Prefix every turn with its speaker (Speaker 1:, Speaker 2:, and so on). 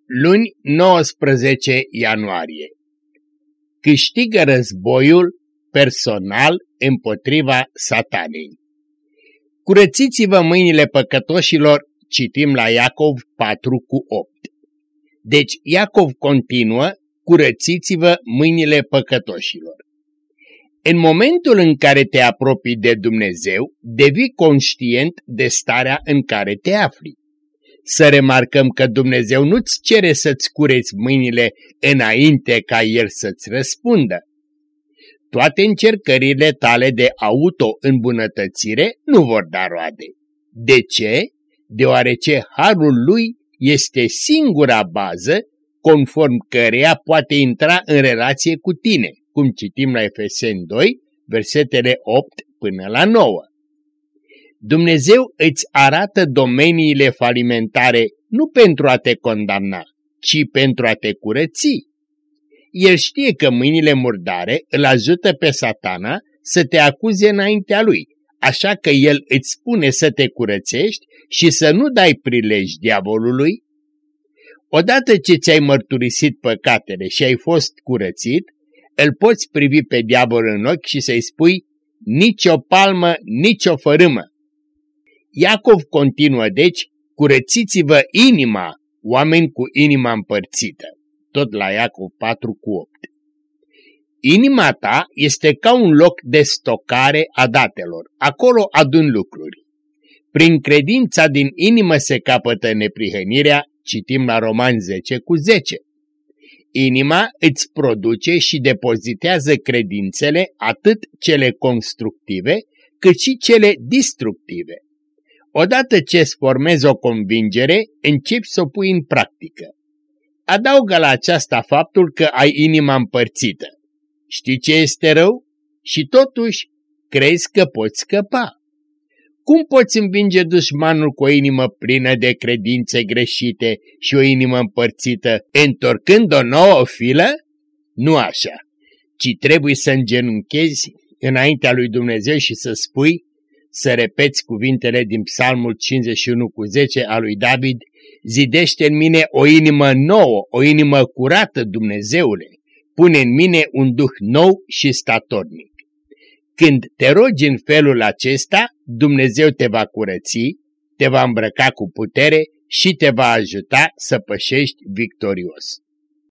Speaker 1: Luni 19 ianuarie. Câștigă războiul personal împotriva Satanei. Curățiți-vă mâinile păcătoșilor, citim la Iacov 4:8. Deci Iacov continuă, curățiți-vă mâinile păcătoșilor. În momentul în care te apropii de Dumnezeu, devii conștient de starea în care te afli. Să remarcăm că Dumnezeu nu-ți cere să-ți cureți mâinile înainte ca El să-ți răspundă. Toate încercările tale de auto-îmbunătățire nu vor da roade. De ce? Deoarece harul Lui este singura bază conform căreia poate intra în relație cu tine, cum citim la Efeseni 2, versetele 8 până la 9. Dumnezeu îți arată domeniile falimentare nu pentru a te condamna, ci pentru a te curăți. El știe că mâinile murdare îl ajută pe Satana să te acuze înaintea lui, așa că el îți spune să te curățești și să nu dai prilej diavolului. Odată ce ți-ai mărturisit păcatele și ai fost curățit, îl poți privi pe diavol în ochi și să-i spui: nici o palmă, nici o fărâmă. Iacov continuă deci: curățiți-vă inima, oameni cu inima împărțită. Tot la Iacov 4:8. Inima ta este ca un loc de stocare a datelor. Acolo adun lucruri. Prin credința din inimă se capătă neprihănirea, citim la Romani 10:10. Inima îți produce și depozitează credințele, atât cele constructive, cât și cele distructive. Odată ce îți formezi o convingere, începi să o pui în practică. Adaugă la aceasta faptul că ai inima împărțită. Știi ce este rău? Și totuși crezi că poți scăpa. Cum poți învinge dușmanul cu o inimă plină de credințe greșite și o inimă împărțită, întorcând o nouă filă? Nu așa, ci trebuie să îngenunchezi înaintea lui Dumnezeu și să spui, să repeți cuvintele din Psalmul 51:10 al lui David: zidește în mine o inimă nouă, o inimă curată, Dumnezeule, pune în mine un duh nou și statornic. Când te rogi în felul acesta, Dumnezeu te va curăți, te va îmbrăca cu putere și te va ajuta să pășești victorios.